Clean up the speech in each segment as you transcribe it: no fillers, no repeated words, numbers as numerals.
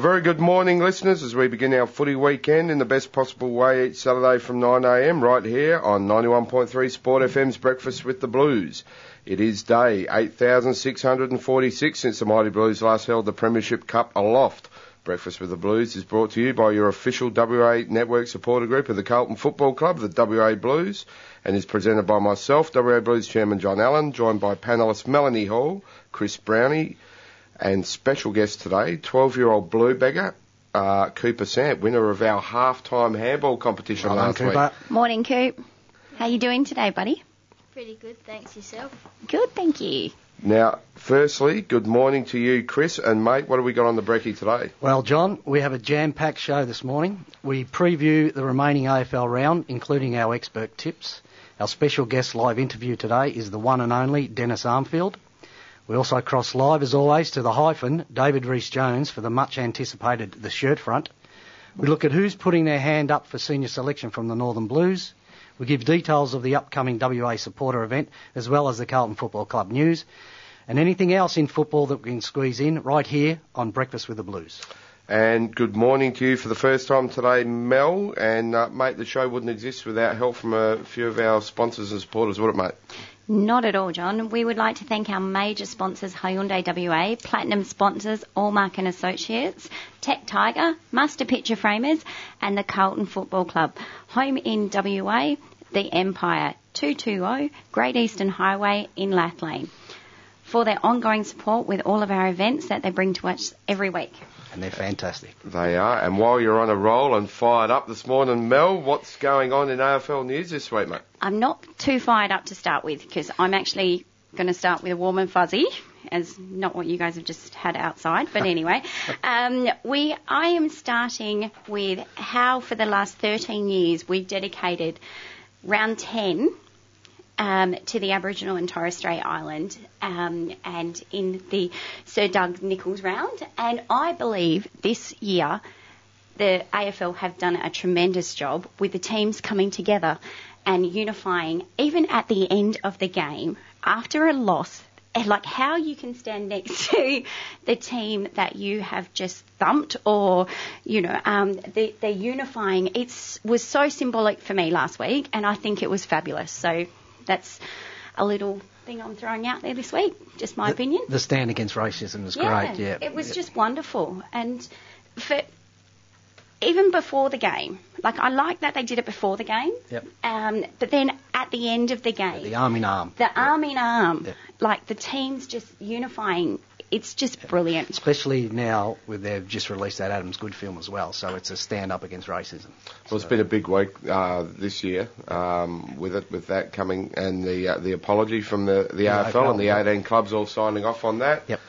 very good morning, listeners, as we begin our footy weekend in the best possible way each Saturday from 9am right here on 91.3 Sport FM's Breakfast with the Blues. It is day 8,646 since the Mighty Blues last held the Premiership Cup aloft. Breakfast with the Blues is brought to you by your official WA network supporter group of the Carlton Football Club, the WA Blues, and is presented by myself, WA Blues Chairman John Allen, joined by panellists Melanie Hall, Chris Brownie, and special guest today, 12-year-old blue beggar, Cooper Sant, winner of our half-time handball competition last week. Morning, Coop. How you doing today, buddy? Pretty good, thanks. Yourself? Good, thank you. Now, firstly, good morning to you, Chris, and mate, what have we got on the brekkie today? Well, John, we have a jam-packed show this morning. We preview the remaining AFL round, including our expert tips. Our special guest live interview today is the one and only Dennis Armfield. We also cross live, as always, to the hyphen, David Rees-Jones, for the much-anticipated The Shirt Front. We look at who's putting their hand up for senior selection from the Northern Blues. We give details of the upcoming WA supporter event, as well as the Carlton Football Club news, and anything else in football that we can squeeze in right here on Breakfast with the Blues. And good morning to you for the first time today, Mel. And, mate, the show wouldn't exist without help from a few of our sponsors and supporters, would it, mate? Not at all, John. We would like to thank our major sponsors, Hyundai WA, Platinum sponsors, Allmark and Associates, Tech Tiger, Master Picture Framers, and the Carlton Football Club. Home in WA, the Empire, 220 Great Eastern Highway in Lathlane, for their ongoing support with all of our events that they bring to us every week. And they're fantastic. They are. And while you're on a roll and fired up this morning, Mel, what's going on in AFL news this week, mate? I'm not too fired up to start with because I'm actually going to start with a warm and fuzzy, as not what you guys have just had outside. But anyway, I am starting with how for the last 13 years we've dedicated round 10 to the Aboriginal and Torres Strait Island and in the Sir Doug Nicholls round. And I believe this year the AFL have done a tremendous job with the teams coming together and unifying, even at the end of the game, after a loss, like how you can stand next to the team that you have just thumped or, they're unifying. It was so symbolic for me last week, and I think it was fabulous. So that's a little thing I'm throwing out there this week, just my opinion. The stand against racism was great, yeah. It was just wonderful. And even before the game, like I like that they did it before the game, yep. But then at the end of the game. The arm in arm. Arm in arm, yep. Like the teams just unifying. It's just brilliant. Especially now they've just released that Adam's Good film as well, so it's a stand up against racism. Well, it's been a big week this year with that coming, and the apology from the AFL and the 18 clubs all signing off on that. Yep.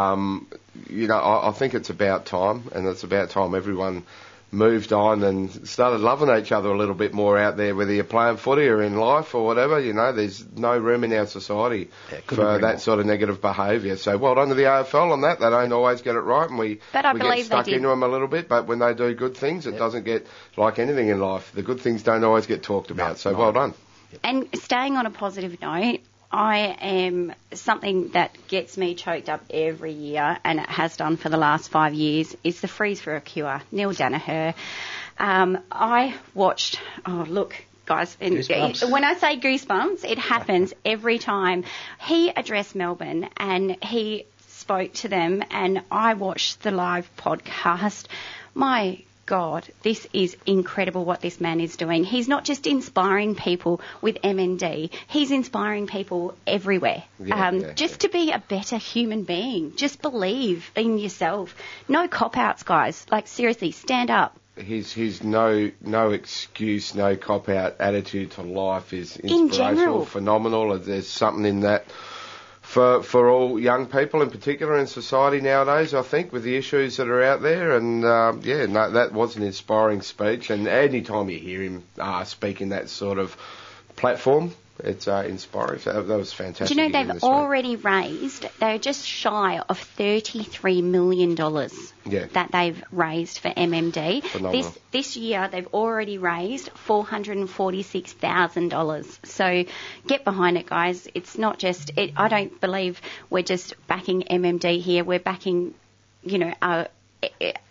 I think it's about time, and it's about time everyone moved on and started loving each other a little bit more out there, whether you're playing footy or in life or whatever. There's no room in our society for that sort of negative behaviour. So well done to the AFL on that. They don't always get it right, and we get stuck into them a little bit, but when they do good things, it doesn't get, like anything in life, the good things don't always get talked about. Well done. And staying on a positive note, I am something that gets me choked up every year, and it has done for the last 5 years, is the Freeze for a Cure, Neil Danaher. I watched, guys, and when I say goosebumps, it happens every time. He addressed Melbourne and he spoke to them, and I watched the live podcast. My God, this is incredible what this man is doing. He's not just inspiring people with MND, he's inspiring people everywhere. To be a better human being. Just believe in yourself. No cop-outs, guys. Like, seriously, stand up. His no excuse, no cop-out attitude to life is inspirational, phenomenal. There's something in that for all young people in particular in society nowadays, I think, with the issues that are out there. And, that was an inspiring speech. And any time you hear him speaking that sort of platform, it's inspiring. So that was fantastic. Do you know they've already raised, they're just shy of $33 million that they've raised for MMD. Phenomenal. This year they've already raised $446,000. So get behind it, guys. It's not just, I don't believe we're just backing MMD here. We're backing,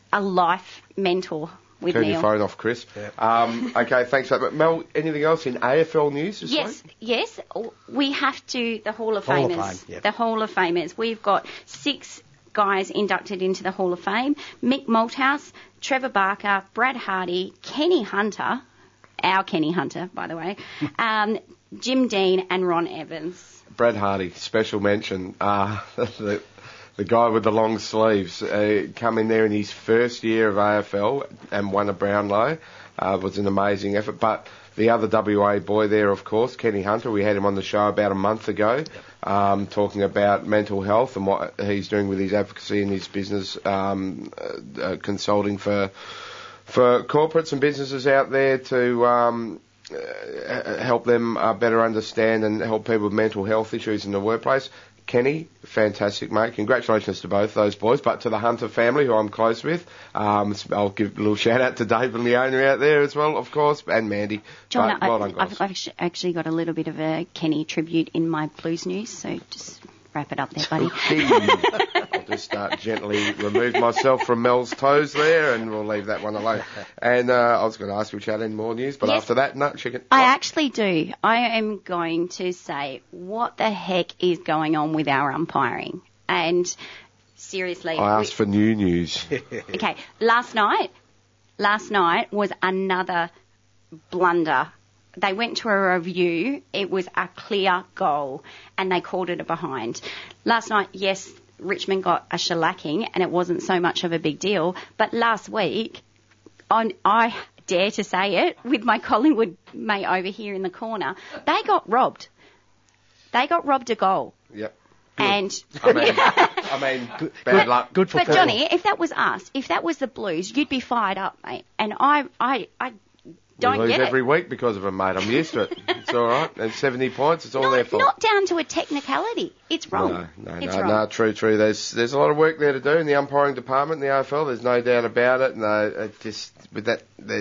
a life mentor with Turn Neil. your phone off, Chris. Okay, thanks for that. But Mel, anything else in AFL news this week? Yes. We have to, the Hall of Hall of Famers. Fame, yep. The Hall of Famers. We've got 6 guys inducted into the Hall of Fame. Mick Malthouse, Trevor Barker, Brad Hardy, Kenny Hunter, our Kenny Hunter, by the way, Jim Dean and Ron Evans. Brad Hardy, special mention. The guy with the long sleeves come in there in his first year of AFL and won a Brownlow. Was an amazing effort. But the other WA boy there, of course, Kenny Hunter, we had him on the show about a month ago, talking about mental health and what he's doing with his advocacy and his business consulting for corporates and businesses out there to help them better understand and help people with mental health issues in the workplace. Kenny, fantastic, mate. Congratulations to both those boys, but to the Hunter family, who I'm close with. I'll give a little shout out to Dave and Leonie out there as well, of course, and Mandy. John, well done, guys. I've actually got a little bit of a Kenny tribute in my Blues news, so just wrap it up there, buddy. I'll just gently remove myself from Mel's toes there, and we'll leave that one alone. And I was going to ask you if you had any more news, but Yes. after that, no, chicken. I actually do. I am going to say, what the heck is going on with our umpiring? And seriously, I asked for new news. okay, last night was another blunder. They went to a review. It was a clear goal, and they called it a behind. Last night, yes, Richmond got a shellacking, and it wasn't so much of a big deal. But last week, I dare to say it, with my Collingwood mate over here in the corner, they got robbed. They got robbed a goal. Yep. And I mean, bad luck. Good for but football. Johnny, if that was us, if that was the Blues, you'd be fired up, mate. And I don't we lose get every it. week because of them, mate. I'm used to it. It's all right. And 70 points, it's all their fault. Not down to a technicality. It's wrong. It's wrong. No, true. There's a lot of work there to do in the umpiring department in the AFL. There's no doubt about it. No, it just with that,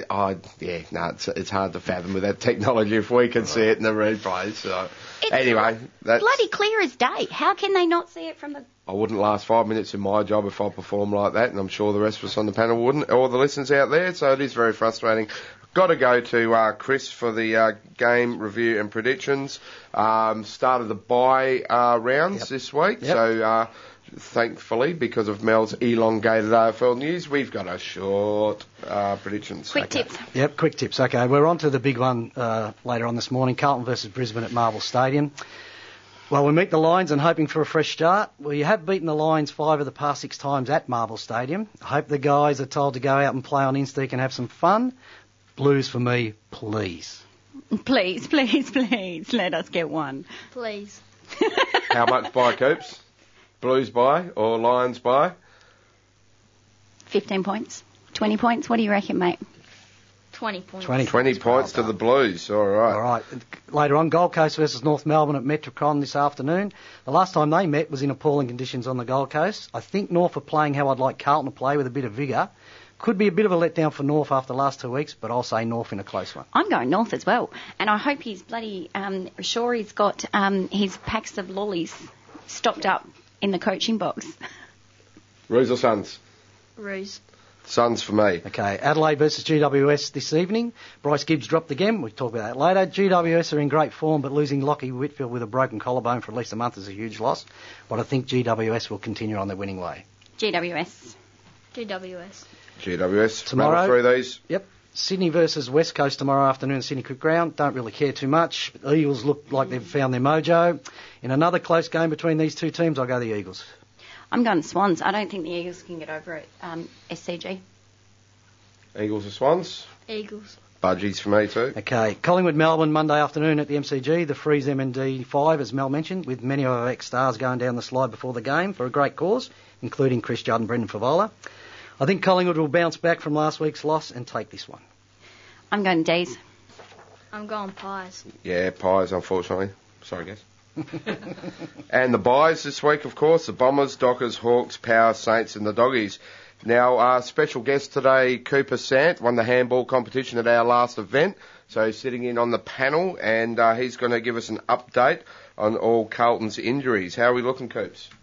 it's hard to fathom with that technology if we can see it in the replays. So It's anyway, that's bloody clear as day. How can they not see it from the... I wouldn't last 5 minutes in my job if I performed like that, and I'm sure the rest of us on the panel wouldn't, or the listeners out there. So it is very frustrating. Got to go to Chris for the game review and predictions. Started the bye rounds this week, so thankfully, because of Mel's elongated AFL news, we've got a short predictions. Quick tips. Yep, quick tips. Okay, we're on to the big one later on this morning, Carlton versus Brisbane at Marvel Stadium. Well, we meet the Lions and hoping for a fresh start. Well, you have beaten the Lions 5 of the past 6 times at Marvel Stadium. I hope the guys are told to go out and play on Insteak and have some fun. Blues for me, please. Please, let us get one. Please. How much by, Coops? Blues by or Lions by? 15 points. 20 points. What do you reckon, mate? 20 points. 20 points to the Blues. All right. All right. Later on, Gold Coast versus North Melbourne at Metricon this afternoon. The last time they met was in appalling conditions on the Gold Coast. I think North are playing how I'd like Carlton to play, with a bit of vigour. Could be a bit of a letdown for North after the last 2 weeks, but I'll say North in a close one. I'm going North as well. And I hope he's bloody sure he's got his packs of lollies stocked up in the coaching box. Roos or Suns? Roos. Suns for me. Okay, Adelaide versus GWS this evening. Bryce Gibbs dropped again. We'll talk about that later. GWS are in great form, but losing Lockie Whitfield with a broken collarbone for at least a month is a huge loss. But I think GWS will continue on their winning way. GWS. GWS. Tomorrow. Rattle through these. Yep. Sydney versus West Coast tomorrow afternoon, Sydney Cricket Ground. Don't really care too much. The Eagles look like they've found their mojo. In another close game between these two teams, I'll go the Eagles. I'm going Swans. I don't think the Eagles can get over it. SCG. Eagles or Swans? Eagles. Budgies for me too. Okay, Collingwood Melbourne Monday afternoon at the MCG. The Freeze MND 5, as Mel mentioned, with many of our ex-stars going down the slide before the game for a great cause, including Chris Judd and Brendan Favola. I think Collingwood will bounce back from last week's loss and take this one. I'm going D's. I'm going Pies. Yeah, Pies, unfortunately. Sorry, guys. And the buys this week, of course, the Bombers, Dockers, Hawks, Power, Saints and the Doggies. Now, our special guest today, Cooper Sant, won the handball competition at our last event. So he's sitting in on the panel, and he's going to give us an update on all Carlton's injuries. How are we looking, Coops?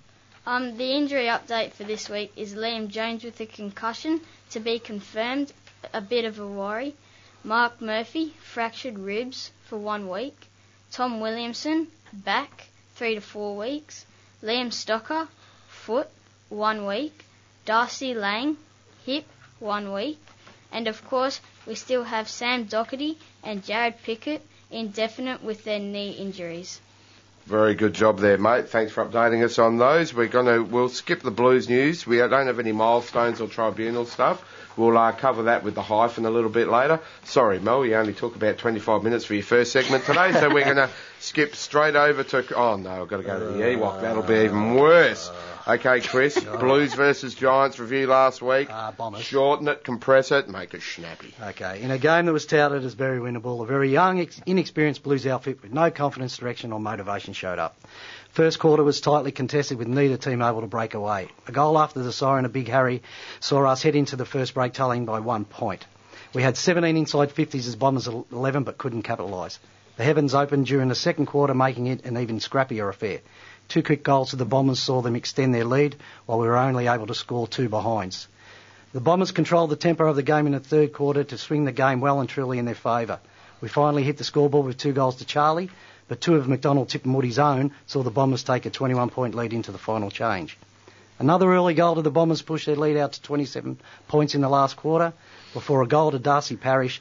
The injury update for this week is Liam Jones with a concussion to be confirmed, a bit of a worry. Mark Murphy, fractured ribs for 1 week. Tom Williamson, back, 3 to 4 weeks. Liam Stocker, foot, 1 week. Darcy Lang, hip, 1 week. And of course, we still have Sam Doherty and Jared Pickett indefinite with their knee injuries. Very good job there, mate. Thanks for updating us on those. We'll skip the Blues news. We don't have any milestones or tribunal stuff. We'll cover that with the hyphen a little bit later. Sorry, Mel, you only took about 25 minutes for your first segment today, so we're going to skip straight over to... Oh, no, I've got to go to the Ewok. That'll be even worse. Okay, Chris, Blues versus Giants review last week. Bombers. Shorten it, compress it, make it snappy. Okay, in a game that was touted as very winnable, a very young, inexperienced Blues outfit with no confidence, direction or motivation showed up. First quarter was tightly contested with neither team able to break away. A goal after the siren of Big Harry saw us head into the first break trailing by 1 point. We had 17 inside 50s as Bombers 11 but couldn't capitalise. The heavens opened during the second quarter, making it an even scrappier affair. 2 quick goals to the Bombers saw them extend their lead, while we were only able to score 2 behinds. The Bombers controlled the tempo of the game in the third quarter to swing the game well and truly in their favour. We finally hit the scoreboard with 2 goals to Charlie, but 2 of McDonald Tippermoody's own saw the Bombers take a 21-point lead into the final change. Another early goal to the Bombers pushed their lead out to 27 points in the last quarter, before a goal to Darcy Parish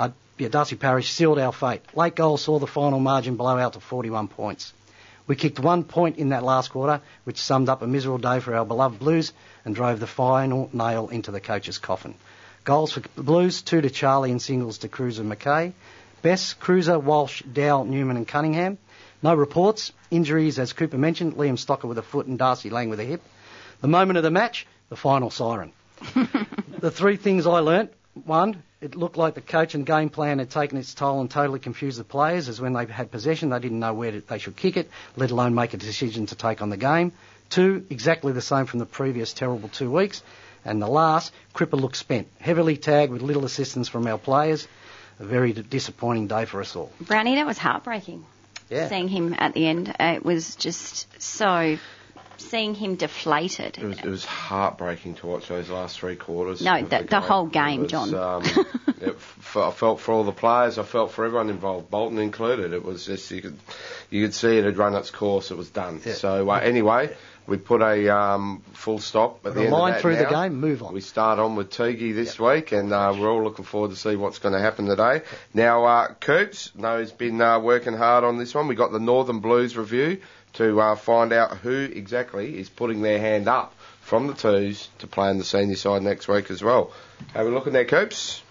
sealed our fate. Late goal saw the final margin blow out to 41 points. We kicked 1 point in that last quarter, which summed up a miserable day for our beloved Blues and drove the final nail into the coach's coffin. Goals for the Blues, 2 to Charlie and singles to Cruiser McKay. Bess, Cruiser, Walsh, Dow, Newman and Cunningham. No reports. Injuries, as Cooper mentioned, Liam Stocker with a foot and Darcy Lang with a hip. The moment of the match, the final siren. The 3 things I learnt. 1, it looked like the coach and game plan had taken its toll and totally confused the players, as when they had possession they didn't know where they should kick it, let alone make a decision to take on the game. 2, exactly the same from the previous terrible 2 weeks. And the last, Cripper looked spent, heavily tagged with little assistance from our players. A very disappointing day for us all. Brownie, that was heartbreaking. Yeah. Seeing him at the end, it was just so... Seeing him deflated. It was heartbreaking to watch those last 3 quarters. No, the whole game, John. I felt for all the players. I felt for everyone involved, Bolton included. It was just you could see it had run its course. It was done. Yeah. So anyway, we put a full stop at the end of that. Line through the game, move on. We start on with Teague this week, and we're all looking forward to see what's going to happen today. Now, Coops, he's been working hard on this one. We got the Northern Blues review to find out who exactly is putting their hand up from the twos to play in the senior side next week as well. Have a look at their Coops.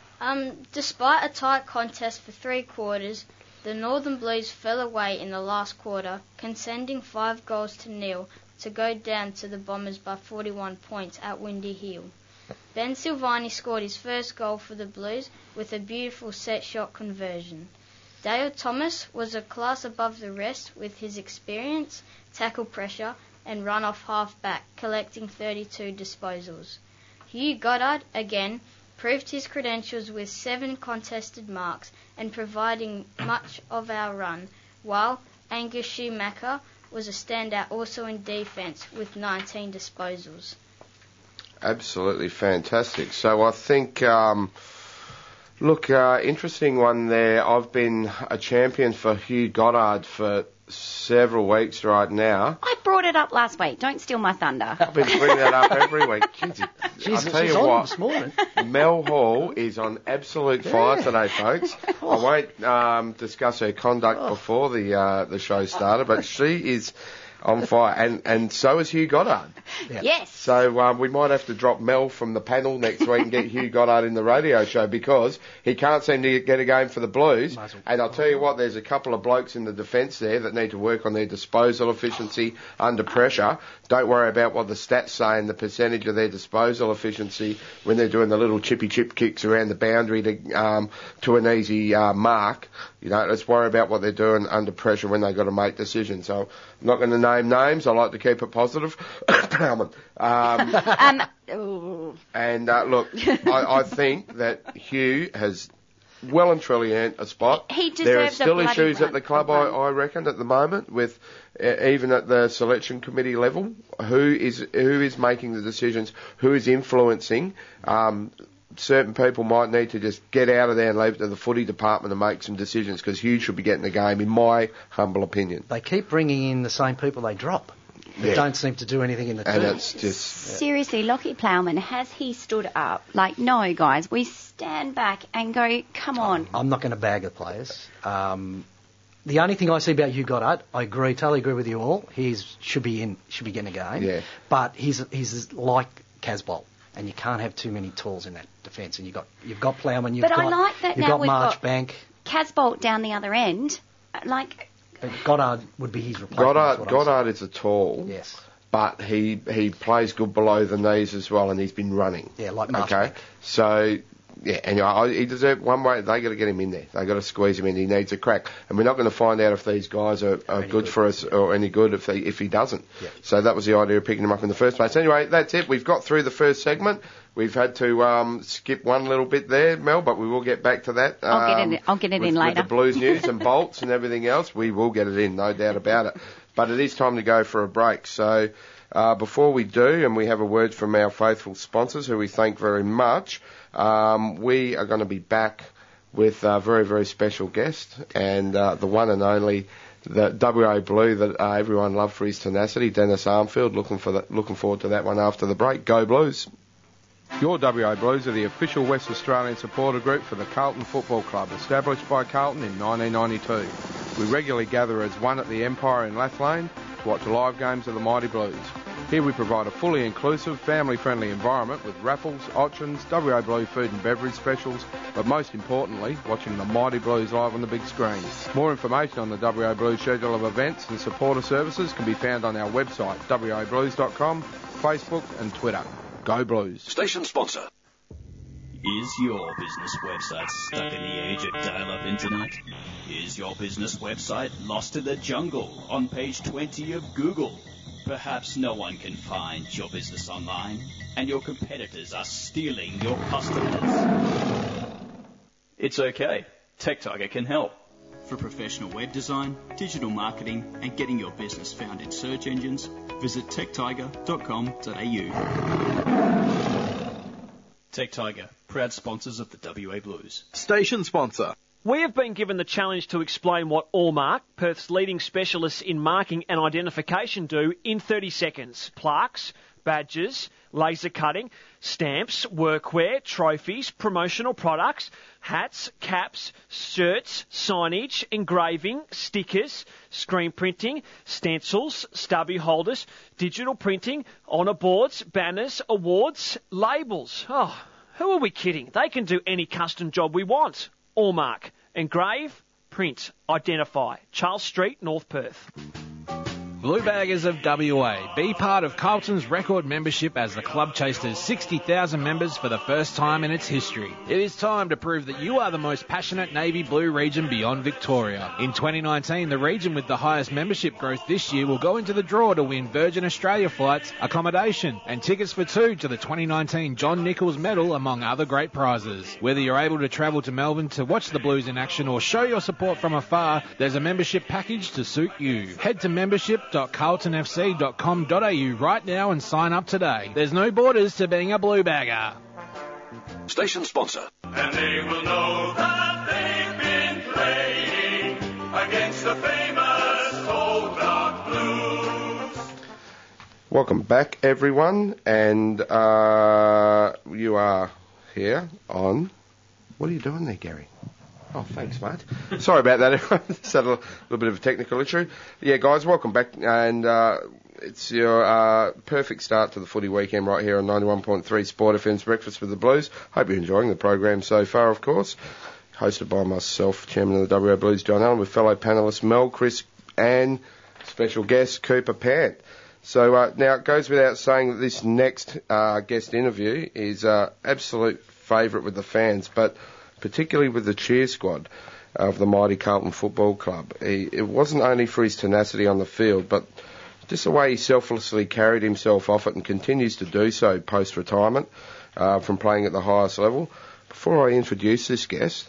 Despite a tight contest for 3 quarters, the Northern Blues fell away in the last quarter, conceding 5 goals to nil to go down to the Bombers by 41 points at Windy Hill. Ben Silvani scored his first goal for the Blues with a beautiful set shot conversion. Dale Thomas was a class above the rest with his experience, tackle pressure and run-off half-back, collecting 32 disposals. Hugh Goddard, again, proved his credentials with 7 contested marks and providing much of our run, while Angus Schumacher was a standout also in defence with 19 disposals. Absolutely fantastic. So I think... interesting one there. I've been a champion for Hugh Goddard for several weeks right now. I brought it up last week. Don't steal my thunder. I've been bringing that up every week. Jesus, I'll tell you what, this morning. Mel Hall is on absolute fire today, folks. I won't discuss her conduct before the show started, but she is on fire, and so is Hugh Goddard. Yeah. Yes. So we might have to drop Mel from the panel next week and get Hugh Goddard in the radio show because he can't seem to get a game for the Blues. And I'll tell you what, there's a couple of blokes in the defence there that need to work on their disposal efficiency under pressure. Don't worry about what the stats say and the percentage of their disposal efficiency when they're doing the little chippy chip kicks around the boundary to an easy mark. Let's worry about what they're doing under pressure when they've got to make decisions. So I'm not going to name names. I like to keep it positive. Look, I think that Hugh has well and truly earned a spot. He deserves there are a still bloody issues run. at the club, I reckon, at the moment, with even at the selection committee level, who is making the decisions, who is influencing. Certain people might need to just get out of there and leave it to the footy department and make some decisions, because Hughes should be getting the game, in my humble opinion. They keep bringing in the same people they drop. They don't seem to do anything in the team. And it's just... Seriously, Lockie Plowman, has he stood up? Like, no, guys, we stand back and go, come on. I'm not going to bag the players. The only thing I see about Hugh Goddard, I totally agree with you all. He should be getting a game. Yeah. But he's like Casbolt. And you can't have too many tools in that defence. And you've got Plowman, you've got Marchbank. Casbolt down the other end. Like, but Goddard would be his replacement. Goddard is a tall. Yes. But he plays good below the knees as well, and he's been running. Yeah, like Marchbank. Okay. So, yeah, anyway, he deserves one way. They got to get him in there. They got to squeeze him in. He needs a crack, and we're not going to find out if these guys are good for us or any good if he doesn't. Yeah. So that was the idea of picking him up in the first place. Anyway, that's it. We've got through the first segment. We've had to skip one little bit there, Mel, but we will get back to that. I'll get it in later. With the Blues news and bolts and everything else, we will get it in, no doubt about it. But it is time to go for a break. So before we do, and we have a word from our faithful sponsors, who we thank very much, we are going to be back with a very, very special guest, and the one and only, the WA Blue that everyone loved for his tenacity, Dennis Armfield. Looking forward to that one after the break. Go Blues! Your WA Blues are the official West Australian supporter group for the Carlton Football Club, established by Carlton in 1992. We regularly gather as one at the Empire in Lathlane to watch live games of the Mighty Blues. Here we provide a fully inclusive, family-friendly environment with raffles, auctions, WA Blue food and beverage specials, but most importantly, watching the Mighty Blues live on the big screen. More information on the WA Blues schedule of events and supporter services can be found on our website, wablues.com, Facebook and Twitter. Go Blues. Station sponsor. Is your business website stuck in the age of dial-up internet? Is your business website lost in the jungle on page 20 of Google? Perhaps no one can find your business online, and your competitors are stealing your customers. It's okay. TechTiger can help. For professional web design, digital marketing, and getting your business found in search engines, visit techtiger.com.au. TechTiger, proud sponsors of the WA Blues. Station sponsor. We have been given the challenge to explain what Allmark, Perth's leading specialists in marking and identification, do in 30 seconds. Plaques, badges, laser cutting, stamps, workwear, trophies, promotional products, hats, caps, shirts, signage, engraving, stickers, screen printing, stencils, stubby holders, digital printing, honour boards, banners, awards, labels. Oh, who are we kidding? They can do any custom job we want. Allmark. Engrave, print, identify. Charles Street, North Perth. Blue Baggers of WA, be part of Carlton's record membership as the club chases 60,000 members for the first time in its history. It is time to prove that you are the most passionate navy blue region beyond Victoria. In 2019, the region with the highest membership growth this year will go into the draw to win Virgin Australia flights, accommodation, and tickets for two to the 2019 John Nichols Medal, among other great prizes. Whether you're able to travel to Melbourne to watch the Blues in action or show your support from afar, there's a membership package to suit you. Head to membership.carltonfc.com.au right now and sign up today. There's no borders to being a Blue Bagger. Station sponsor. And they will know that they've been playing against the famous Old Dark Blues. Welcome back, everyone, and you are here on... What are you doing there, Gary? Oh, thanks, mate. Sorry about that, everyone. Just had a little bit of a technical issue. Yeah, guys, welcome back, and it's your perfect start to the footy weekend right here on 91.3 Sport FM's Breakfast with the Blues. Hope you're enjoying the program so far, of course. Hosted by myself, Chairman of the WA Blues, John Allen, with fellow panellists Mel, Chris, and special guest Cooper Pant. So now it goes without saying that this next guest interview is absolute favourite with the fans, but particularly with the cheer squad of the mighty Carlton Football Club. It wasn't only for his tenacity on the field, but just the way he selflessly carried himself off it and continues to do so post-retirement from playing at the highest level. Before I introduce this guest,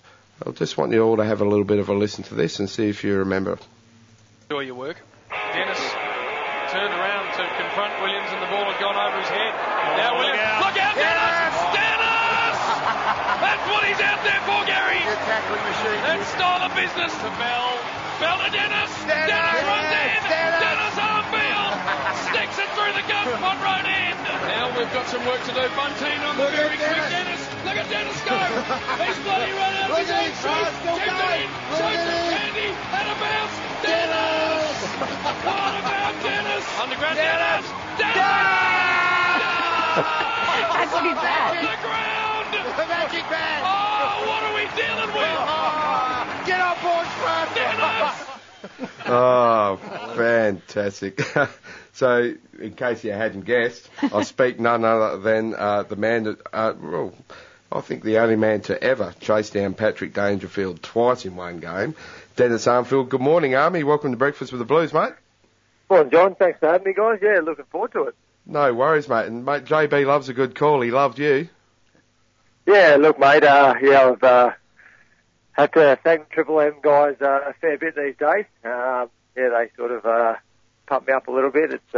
I just want you all to have a little bit of a listen to this and see if you remember. Enjoy your work. Dennis turned around to confront Williams and the ball had gone over his head. Now Williams, look out Dennis! Dennis! That's what he's out there for, Gary. Tackling machine. That's style of business to Bell. Bell to Dennis. Dennis runs in. Dennis Armfield sticks it through the gum on right end. Now we've got some work to do. Bunteen on the very quick Dennis. Look at Dennis go. He's bloody run out of his own shoot. Tipped it in. Shows it Candy. And a bounce. Dennis! What about Dennis? Underground Dennis! Dennis! That's too bad. To the ground! The magic man! Oh, what are we dealing with? Get on board, Fred! Dennis! Oh, fantastic. So, in case you hadn't guessed, I speak none other than the man that, well, I think the only man to ever chase down Patrick Dangerfield twice in one game, Dennis Armfield. Good morning, Army. Welcome to Breakfast with the Blues, mate. Well, John, thanks for having me, guys. Yeah, looking forward to it. No worries, mate. And, mate, JB loves a good call. He loved you. Yeah, look, mate, I've had to thank Triple M guys a fair bit these days. Yeah, they sort of pump me up a little bit. It's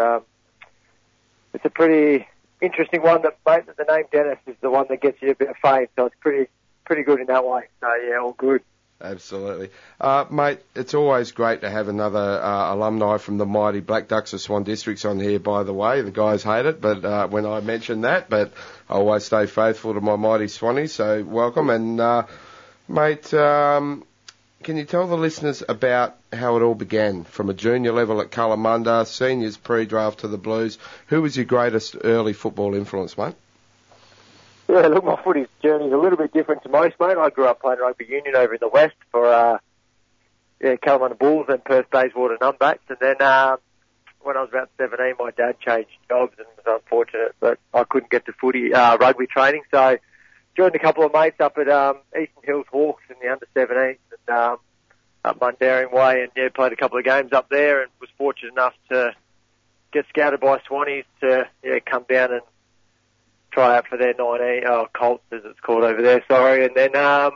a pretty interesting one that, mate, that the name Dennis is the one that gets you a bit of fame, so it's pretty good in that way. So, yeah, all good. Absolutely. Mate, it's always great to have another alumni from the mighty Black Ducks of Swan Districts on here, by the way. The guys hate it but when I mention that, but I always stay faithful to my mighty Swannies, so welcome. And, mate, can you tell the listeners about how it all began? From a junior level at Kalamunda, seniors pre-draft to the Blues. Who was your greatest early football influence, mate? Yeah, look, my footy journey is a little bit different to most, mate. I grew up playing rugby union over in the west for Kalamunda Bulls and Perth Bayswater Numbats. And then when I was about 17, my dad changed jobs and it was unfortunate that I couldn't get to footy rugby training. So joined a couple of mates up at Eastern Hills Hawks in the under-17s and up Mundaring Way, and yeah, played a couple of games up there and was fortunate enough to get scouted by Swannies to come down and try out for their Colts, as it's called over there, sorry. And then,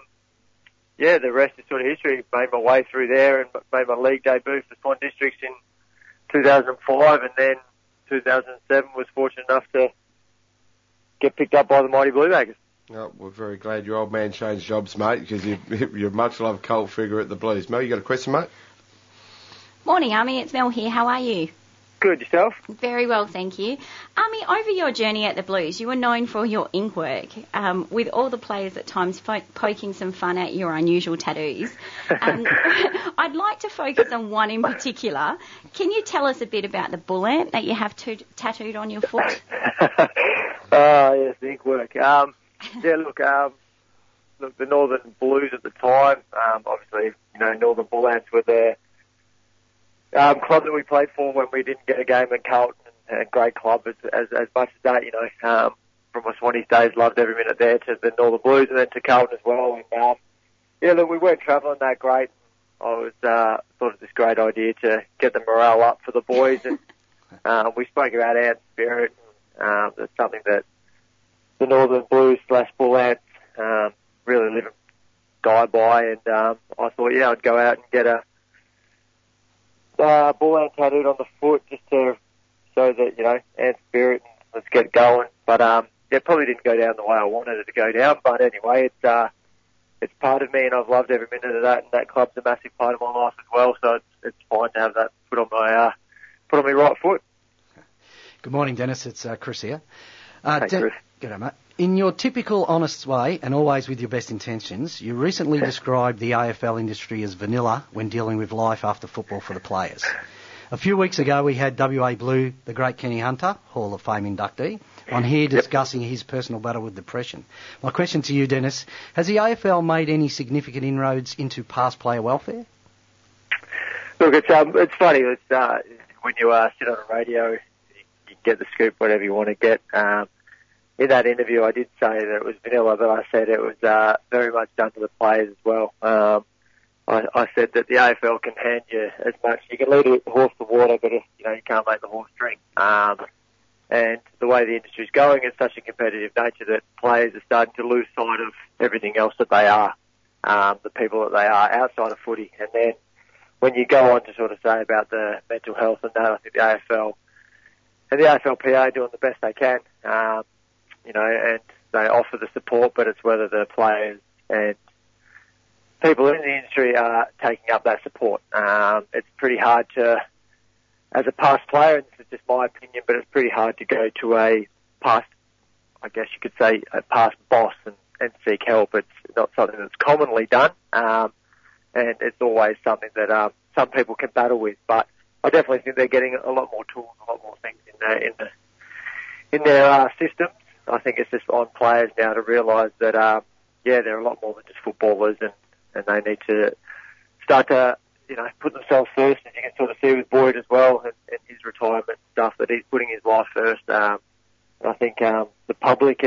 the rest is sort of history. Made my way through there and made my league debut for Swan Districts in 2005, and then 2007 was fortunate enough to get picked up by the mighty Blue Baggers. Oh, we're very glad your old man changed jobs, mate, because you're a much-loved cult figure at the Blues. Mel, you got a question, mate? Morning, Army. It's Mel here. How are you? Good, yourself? Very well, thank you. Army, over your journey at the Blues, you were known for your ink work, with all the players at times poking some fun at your unusual tattoos. I'd like to focus on one in particular. Can you tell us a bit about the bull ant that you have tattooed on your foot? Yes, the ink work. Look, the Northern Blues at the time, obviously, Northern Bull Ants were the club that we played for when we didn't get a game at Carlton, and great club as much as that, from my Swannies days, loved every minute there, to the Northern Blues and then to Carlton as well. And, we weren't travelling that great. I thought of this great idea to get the morale up for the boys, and we spoke about ant spirit. That's something that the Northern Blues / Bull Ants really live and die by, and I thought, I'd go out and get a bull ant tattooed on the foot just to show that, ant spirit, and let's get going. But it probably didn't go down the way I wanted it to go down, but anyway, it's part of me, and I've loved every minute of that, and that club's a massive part of my life as well, so it's fine to have that put on my right foot. Good morning, Dennis. It's Chris here. Hey, Chris. G'day, mate. In your typical honest way, and always with your best intentions, you recently described the AFL industry as vanilla when dealing with life after football for the players. A few weeks ago, we had WA Blue, the great Kenny Hunter, Hall of Fame inductee, on here discussing his personal battle with depression. My question to you, Dennis, has the AFL made any significant inroads into past player welfare? Look, it's funny. When you sit on a radio, you get the scoop, whatever you want to get. In that interview, I did say that it was vanilla, but I said it was very much done to the players as well. I said that the AFL can hand you as much. You can lead a horse to water, but you can't make the horse drink. And the way the industry's going, it's such a competitive nature that players are starting to lose sight of everything else that they are. the people that they are outside of footy. And then when you go on to sort of say about the mental health and that, I think the AFL and the AFLPA are doing the best they can, you know, and they offer the support, but it's whether the players and people in the industry are taking up that support. It's pretty hard to, as a past player, and this is just my opinion, but it's pretty hard to go to a past, I guess you could say, a past boss and seek help. It's not something that's commonly done, and it's always something that some people can battle with. But I definitely think they're getting a lot more tools, a lot more things in their systems. I think it's just on players now to realise that, they're a lot more than just footballers, and they need to start to, you know, put themselves first. And you can sort of see with Boyd as well, and his retirement stuff, that he's putting his life first. And I think the public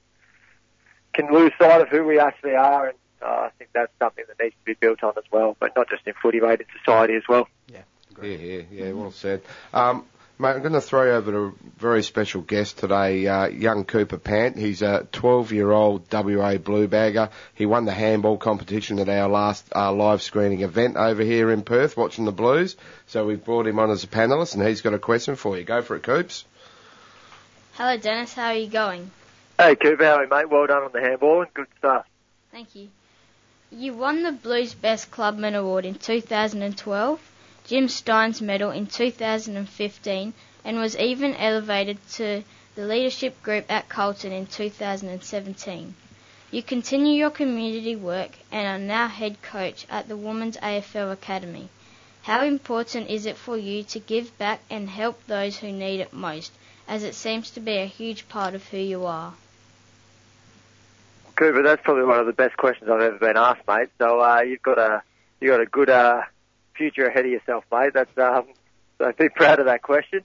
can lose sight of who we actually are, and I think that's something that needs to be built on as well, but not just in footy, mate, in society as well. Yeah, well said. Mate, I'm going to throw you over to a very special guest today, young Cooper Pant. He's a 12-year-old WA blue bagger. He won the handball competition at our last live screening event over here in Perth, watching the Blues. So we've brought him on as a panellist, and he's got a question for you. Go for it, Coops. Hello, Dennis. How are you going? Hey, Cooper. How are you, mate? Well done on the handball, and good stuff. Thank you. You won the Blues Best Clubman Award in 2012, Jim Stein's medal in 2015, and was even elevated to the leadership group at Carlton in 2017. You continue your community work and are now head coach at the Women's AFL Academy. How important is it for you to give back and help those who need it most, as it seems to be a huge part of who you are? Cooper, that's probably one of the best questions I've ever been asked, mate. So you've got a good future ahead of yourself, mate. That's so be proud of that question.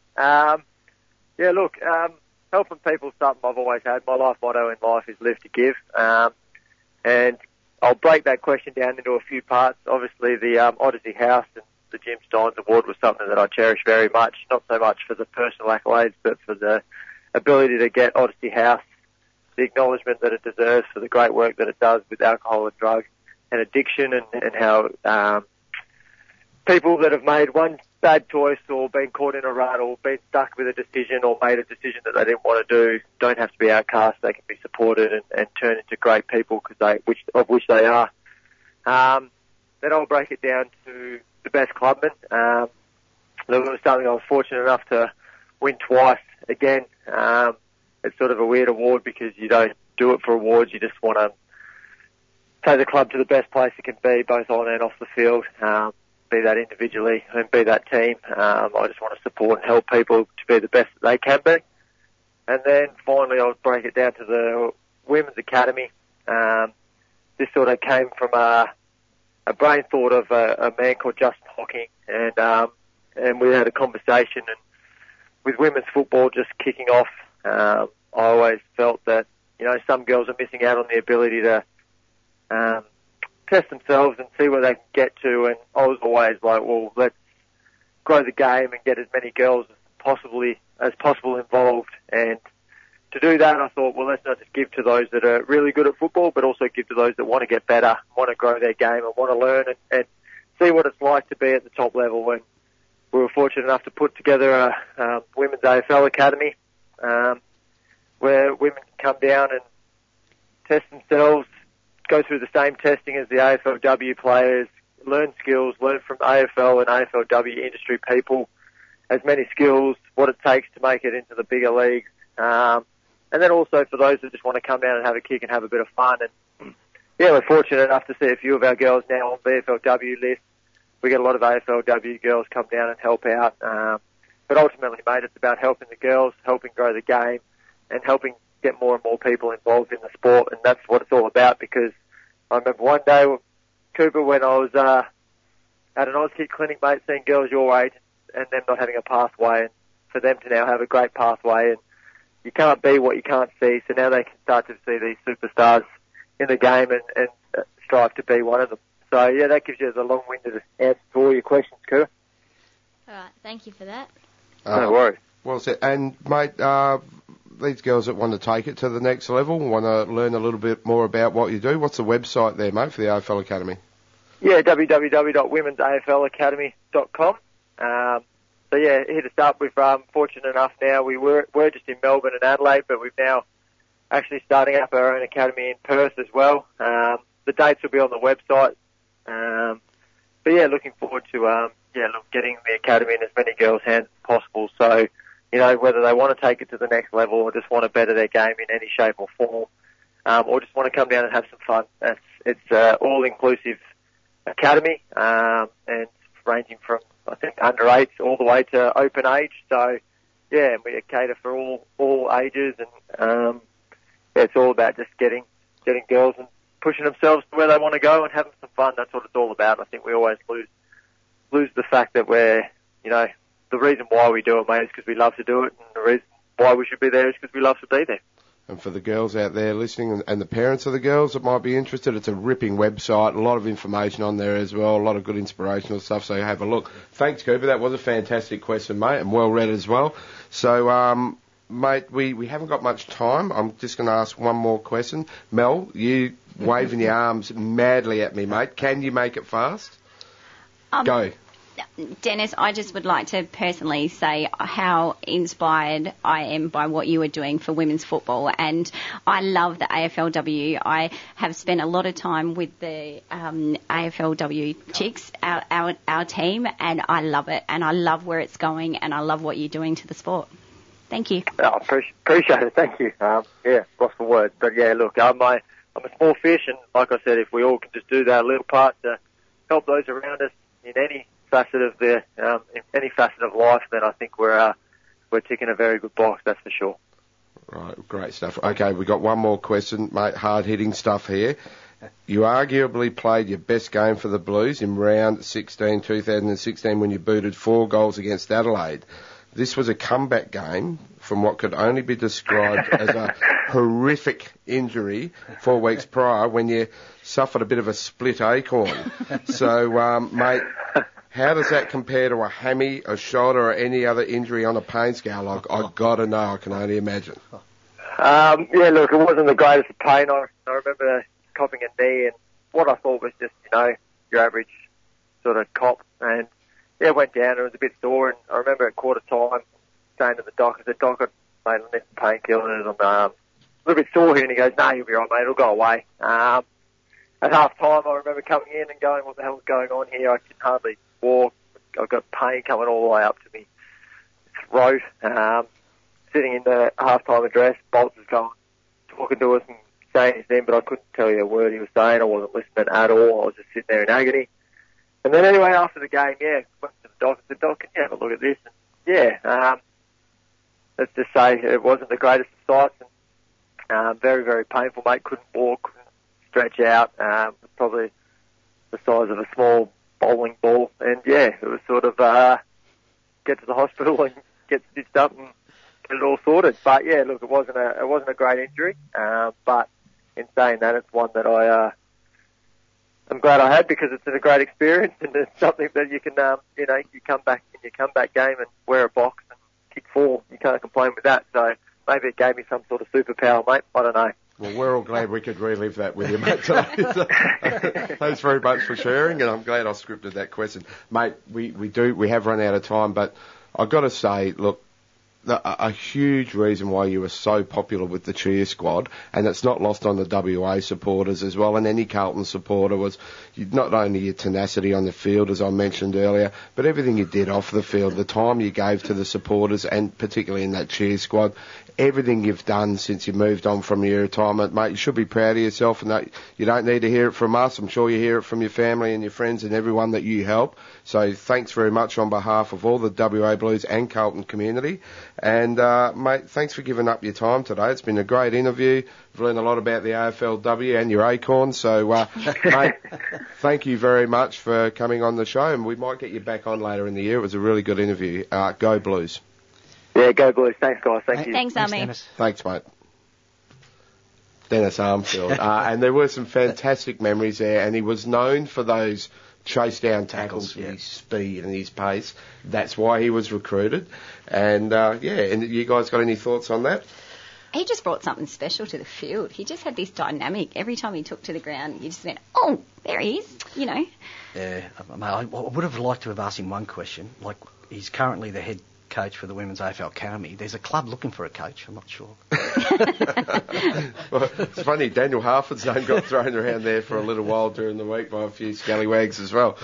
Helping people is something I've always had. My life motto in life is live to give. And I'll break that question down into a few parts. Obviously, the Odyssey House and the Jim Steins Award was something that I cherish very much. Not so much for the personal accolades, but for the ability to get Odyssey House the acknowledgement that it deserves for the great work that it does with alcohol and drug and addiction, and how people that have made one bad choice or been caught in a rut or been stuck with a decision or made a decision that they didn't want to do don't have to be outcast. They can be supported and turn into great people, of which they are. Then I'll break it down to the best clubman. That was something I was fortunate enough to win twice again. It's sort of a weird award because you don't do it for awards. You just want to take the club to the best place it can be, both on and off the field, be that individually and be that team. I just want to support and help people to be the best that they can be. And then finally I'll break it down to the Women's Academy. This sort of came from a brain thought of a man called Justin Hocking, and we had a conversation, and with women's football just kicking off, I always felt that, you know, some girls are missing out on the ability to test themselves and see where they can get to, and I was always like, well, let's grow the game and get as many girls as possible involved. And to do that, I thought, well, let's not just give to those that are really good at football, but also give to those that want to get better, want to grow their game and want to learn and see what it's like to be at the top level. When we were fortunate enough to put together a Women's AFL Academy, where women can come down and test themselves, go through the same testing as the AFLW players, learn skills, learn from AFL and AFLW industry people, as many skills, what it takes to make it into the bigger leagues. And then also for those that just want to come down and have a kick and have a bit of fun. And yeah, we're fortunate enough to see a few of our girls now on VFLW lists. We get a lot of AFLW girls come down and help out. But ultimately, mate, it's about helping the girls, helping grow the game, and helping get more and more people involved in the sport. And that's what it's all about, because I remember one day, Cooper, when I was at an Auskick clinic, mate, seeing girls your age and them not having a pathway, and for them to now have a great pathway. And you can't be what you can't see, so now they can start to see these superstars in the game and strive to be one of them. So, yeah, that gives you the long-winded answer to all your questions, Cooper. All right, thank you for that. No worries. Well said. And, mate, these girls that want to take it to the next level, want to learn a little bit more about what you do, what's the website there, mate, for the AFL Academy? Yeah, www.womensaflacademy.com. So yeah, here to start with, fortunate enough now, we're just in Melbourne and Adelaide, but we've now actually starting up our own academy in Perth as well. The dates will be on the website. But yeah, looking forward to, getting the academy in as many girls' hands as possible. So, whether they want to take it to the next level or just want to better their game in any shape or form, or just want to come down and have some fun. It's all-inclusive academy, and ranging from, I think, under 8s all the way to open age. So, yeah, we cater for all ages, and it's all about just getting girls and pushing themselves to where they want to go and having some fun. That's what it's all about. I think we always lose the fact that we're, the reason why we do it, mate, is because we love to do it, and the reason why we should be there is because we love to be there. And for the girls out there listening and the parents of the girls that might be interested, it's a ripping website, a lot of information on there as well, a lot of good inspirational stuff, so have a look. Thanks, Cooper. That was a fantastic question, mate, and well read as well. So, mate, we haven't got much time. I'm just going to ask one more question. Mel, you waving your arms madly at me, mate. Can you make it fast? Go. Dennis, I just would like to personally say how inspired I am by what you are doing for women's football, and I love the AFLW. I have spent a lot of time with the AFLW chicks, our team, and I love it, and I love where it's going, and I love what you're doing to the sport. Thank you. Oh, appreciate it. Thank you. Lost for words, but yeah, look, I'm a small fish, and like I said, if we all can just do that little part to help those around us in any facet of in any facet of life, then I think we're ticking a very good box, that's for sure. Right, great stuff. Okay, we got one more question, mate. Hard-hitting stuff here. You arguably played your best game for the Blues in round 16, 2016, when you booted 4 goals against Adelaide. This was a comeback game from what could only be described as a horrific injury 4 weeks prior when you suffered a bit of a split acorn. So, mate, how does that compare to a hammy, a shoulder, or any other injury on a pain scale? I've got to know. I can only imagine. Look, it wasn't the greatest of pain. I remember copping a knee, and what I thought was just, your average sort of cop. And, yeah, went down. It was a bit sore, and I remember at quarter time saying to the doc, I said, Doc, mate, I need some painkillers. I'm a little bit sore here. And he goes, no, you'll be right, mate. It'll go away. At half time, I remember coming in and going, what the hell's going on here? I can hardly walk. I've got pain coming all the way up to me throat. Sitting in the half-time address, Bolts was talking to us and saying his name, but I couldn't tell you a word he was saying. I wasn't listening at all. I was just sitting there in agony. And then anyway, after the game, went to the doc and said, Doc, can you have a look at this? And let's just say it wasn't the greatest of sights. And, very, very painful, mate. Couldn't walk, couldn't stretch out. Probably the size of a small bowling ball. And it was sort of, get to the hospital and get stitched up and get it all sorted. But look, it wasn't a great injury. But in saying that, it's one that I'm glad I had, because it's a great experience, and it's something that you can, you come back in your comeback game and wear a box and kick 4. You can't complain with that. So maybe it gave me some sort of superpower, mate. I don't know. Well, we're all glad we could relive that with you, mate, today. Thanks very much for sharing, and I'm glad I scripted that question. Mate, we have run out of time, but I've got to say, look, a huge reason why you were so popular with the cheer squad, and it's not lost on the WA supporters as well, and any Carlton supporter, was not only your tenacity on the field, as I mentioned earlier, but everything you did off the field, the time you gave to the supporters, and particularly in that cheer squad. Everything you've done since you moved on from your retirement, mate, you should be proud of yourself, and that you don't need to hear it from us. I'm sure you hear it from your family and your friends and everyone that you help. So thanks very much on behalf of all the WA Blues and Carlton community. And, mate, thanks for giving up your time today. It's been a great interview. I've learned a lot about the AFLW and your acorns. So, mate, thank you very much for coming on the show, and we might get you back on later in the year. It was a really good interview. Go Blues. Yeah, go Blues. Thanks, guys. Thank you. Thanks, Army. Thanks, mate. Dennis Armfield. And there were some fantastic memories there, and he was known for those chase down tackles with his speed and his pace. That's why he was recruited. And, and you guys got any thoughts on that? he just brought something special to the field. He just had this dynamic. Every time he took to the ground, you just went, oh, there he is, you know. Yeah, I would have liked to have asked him one question. Like, he's currently the head coach for the Women's AFL Academy. There's a club looking for a coach, I'm not sure. Well, it's funny, Daniel Harford's name got thrown around there for a little while during the week by a few scallywags as well.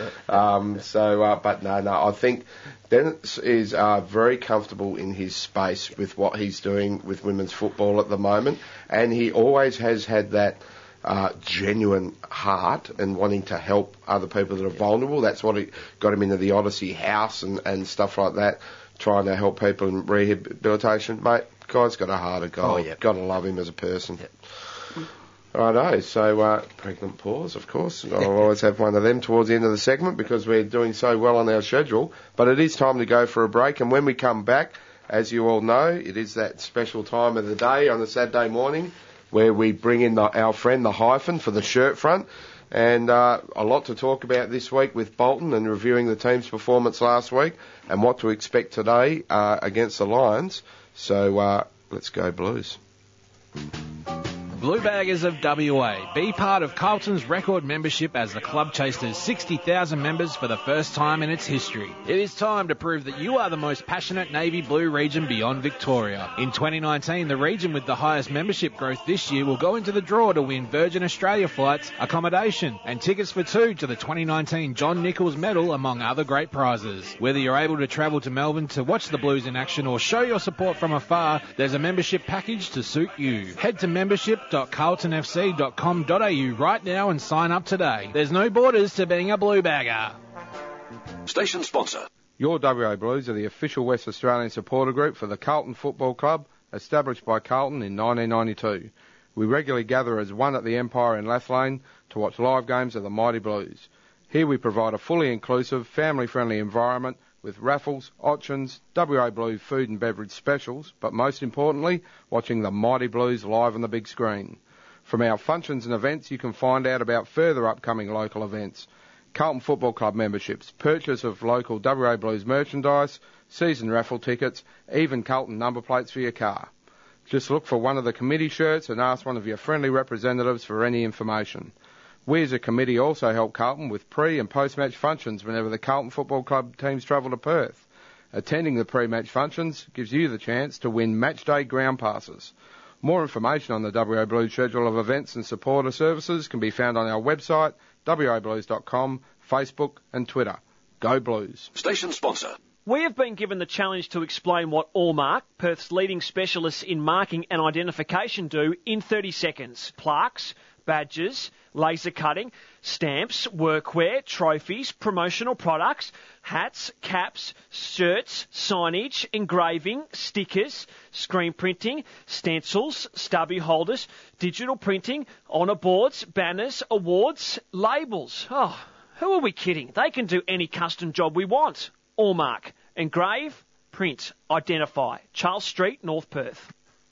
But no, I think Dennis is very comfortable in his space with what he's doing with women's football at the moment, and he always has had that genuine heart and wanting to help other people that are vulnerable. That's what got him into the Odyssey House and stuff like that, trying to help people in rehabilitation. Mate, guy's got a heart of gold. Oh, yeah. Got to love him as a person. Yep. Righto, so pregnant pause, of course. I'll always have one of them towards the end of the segment because we're doing so well on our schedule. But it is time to go for a break, and when we come back, as you all know, it is that special time of the day on a Saturday morning where we bring in our friend the Hyphen for the shirt front. And a lot to talk about this week with Bolton and reviewing the team's performance last week and what to expect today against the Lions. So let's go Blues. Blue Baggers of WA, be part of Carlton's record membership as the club chased 60,000 members for the first time in its history. It is time to prove that you are the most passionate navy blue region beyond Victoria. In 2019, the region with the highest membership growth this year will go into the draw to win Virgin Australia flights, accommodation, and tickets for two to the 2019 John Nichols Medal, among other great prizes. Whether you're able to travel to Melbourne to watch the Blues in action or show your support from afar, there's a membership package to suit you. Head to membership.carltonfc.com.au right now and sign up today. There's no borders to being a Blue Bagger. Station sponsor. Your WA Blues are the official West Australian supporter group for the Carlton Football Club, established by Carlton in 1992. We regularly gather as one at the Empire in Lathlane to watch live games of the Mighty Blues. Here we provide a fully inclusive, family-friendly environment with raffles, auctions, WA Blue food and beverage specials, but most importantly, watching the Mighty Blues live on the big screen. From our functions and events, you can find out about further upcoming local events, Carlton Football Club memberships, purchase of local WA Blues merchandise, season raffle tickets, even Carlton number plates for your car. Just look for one of the committee shirts and ask one of your friendly representatives for any information. We as a committee also help Carlton with pre- and post-match functions whenever the Carlton Football Club teams travel to Perth. Attending the pre-match functions gives you the chance to win matchday ground passes. More information on the WA Blues schedule of events and supporter services can be found on our website, wablues.com, Facebook and Twitter. Go Blues. Station sponsor. We have been given the challenge to explain what Allmark, Perth's leading specialists in marking and identification, do in 30 seconds. Plaques, badges, laser cutting, stamps, workwear, trophies, promotional products, hats, caps, shirts, signage, engraving, stickers, screen printing, stencils, stubby holders, digital printing, honour boards, banners, awards, labels. Oh, who are we kidding? They can do any custom job we want. Allmark. Engrave, print, identify. Charles Street, North Perth.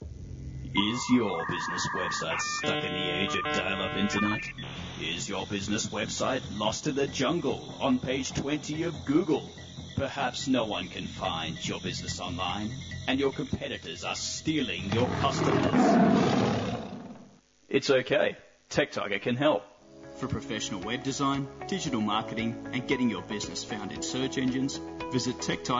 Is your business website stuck in the age of dial-up internet? Is your business website lost in the jungle on page 20 of Google? Perhaps no one can find your business online, and your competitors are stealing your customers. It's okay. TechTiger can help. For professional web design, digital marketing, and getting your business found in search engines, visit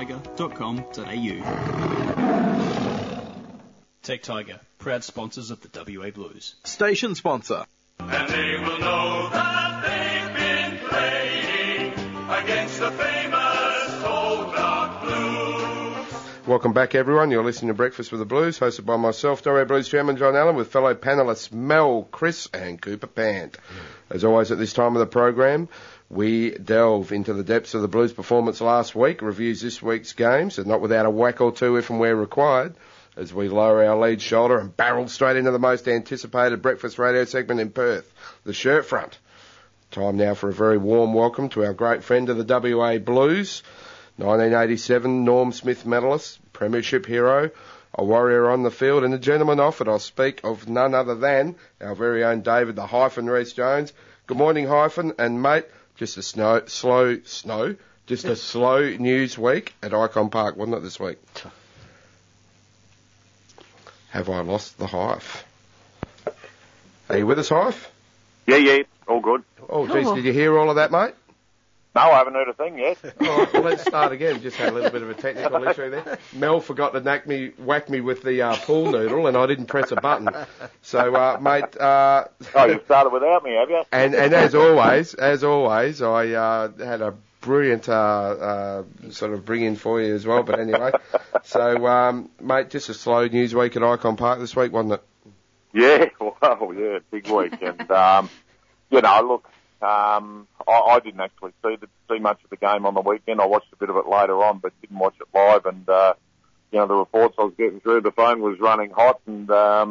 techtiger.com.au. TechTiger, proud sponsors of the WA Blues. Station sponsor. And they will know that they've been playing against the famous Old Block Blues. Welcome back, everyone. You're listening to Breakfast with the Blues, hosted by myself, WA Blues Chairman John Allen, with fellow panellists Mel, Chris and Cooper Pant. As always at this time of the program, we delve into the depths of the Blues' performance last week, reviews this week's games, and not without a whack or two if and where required, as we lower our lead shoulder and barrel straight into the most anticipated breakfast radio segment in Perth, the shirt front. Time now for a very warm welcome to our great friend of the WA Blues, 1987 Norm Smith medalist, premiership hero, a warrior on the field and a gentleman off it. I'll speak of none other than our very own David the Hyphen Reece Jones. Good morning, Hyphen, and mate, just a slow news week at Icon Park, wasn't it, this week? have I lost the Hive? Are you with us, Hive? Yeah, all good. Oh, geez, did you hear all of that, mate? No, I haven't heard a thing yet. All right, well, let's start again. Just had a little bit of a technical issue there. Mel forgot to whack me with the pool noodle, and I didn't press a button. So, mate... oh, you started without me, have you? And as always, I had a brilliant sort of bring-in for you as well. But anyway, so, mate, just a slow news week at Icon Park this week, wasn't it? Yeah, well, yeah, big week. And, you know, look... I didn't actually see much of the game on the weekend. I watched a bit of it later on, but didn't watch it live. And you know, the reports I was getting through, the phone was running hot, and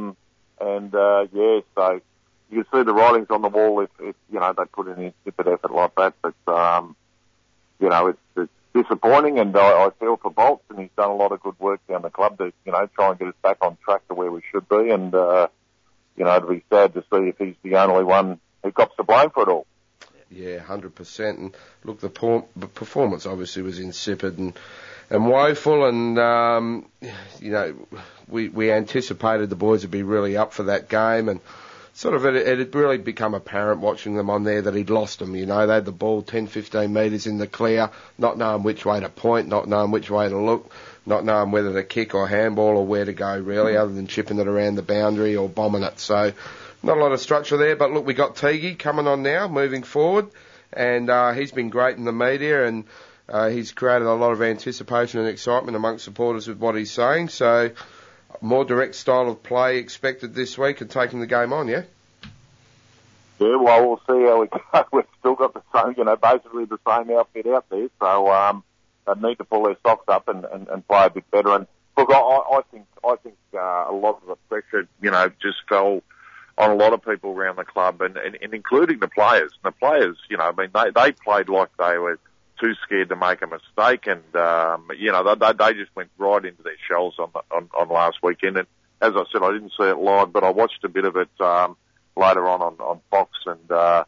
yeah, so you can see the writings on the wall if you know they put in an insipid effort like that. But you know, it's disappointing, and I feel for Bolts, and he's done a lot of good work down the club to try and get us back on track to where we should be. And you know, it'll be sad to see if he's the only one who cops the blame for it all. Yeah, 100%. And look, the performance obviously was insipid and woeful. And you know, we anticipated the boys would be really up for that game, and sort of it had really become apparent watching them on there that he'd lost them. You know, they had the ball 10, 15 metres in the clear, not knowing which way to point, not knowing which way to look, not knowing whether to kick or handball or where to go really, other than chipping it around the boundary or bombing it. So. Not a lot of structure there, but look, we got Teague coming on now, moving forward, and he's been great in the media, and he's created a lot of anticipation and excitement amongst supporters with what he's saying. So, more direct style of play expected this week and taking the game on, yeah? Yeah, well, we'll see how we go. We've still got the same, basically the same outfit out there, so they need to pull their socks up and play a bit better. And look, I think a lot of the pressure, just fell on a lot of people around the club, and including the players. And the players, they played like they were too scared to make a mistake, and they just went right into their shells on last weekend. And as I said, I didn't see it live, but I watched a bit of it later on Fox, and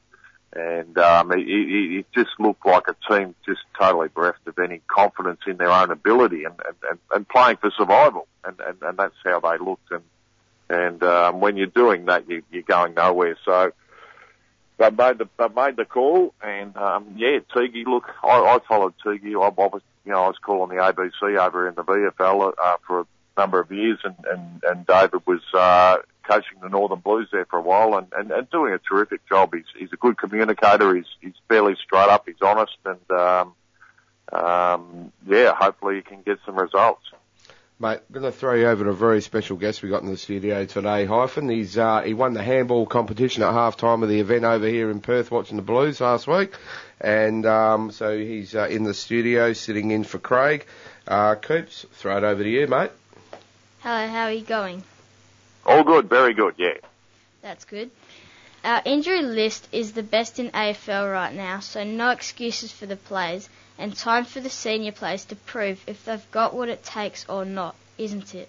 it just looked like a team just totally bereft of any confidence in their own ability and playing for survival, and that's how they looked. And when you're doing that, you're going nowhere. So they made the call, and Teague. Look, I followed Teague. I was calling the ABC over in the VFL for a number of years, and David was coaching the Northern Blues there for a while, and doing a terrific job. He's a good communicator. He's fairly straight up. He's honest, and hopefully he can get some results. Mate, I'm going to throw you over to a very special guest we got in the studio today, Hyphen. He won the handball competition at half-time of the event over here in Perth watching the Blues last week. And so he's in the studio sitting in for Craig. Coops, throw it over to you, mate. Hello, how are you going? All good, very good, yeah. That's good. Our injury list is the best in AFL right now, so no excuses for the players, and time for the senior players to prove if they've got what it takes or not, isn't it?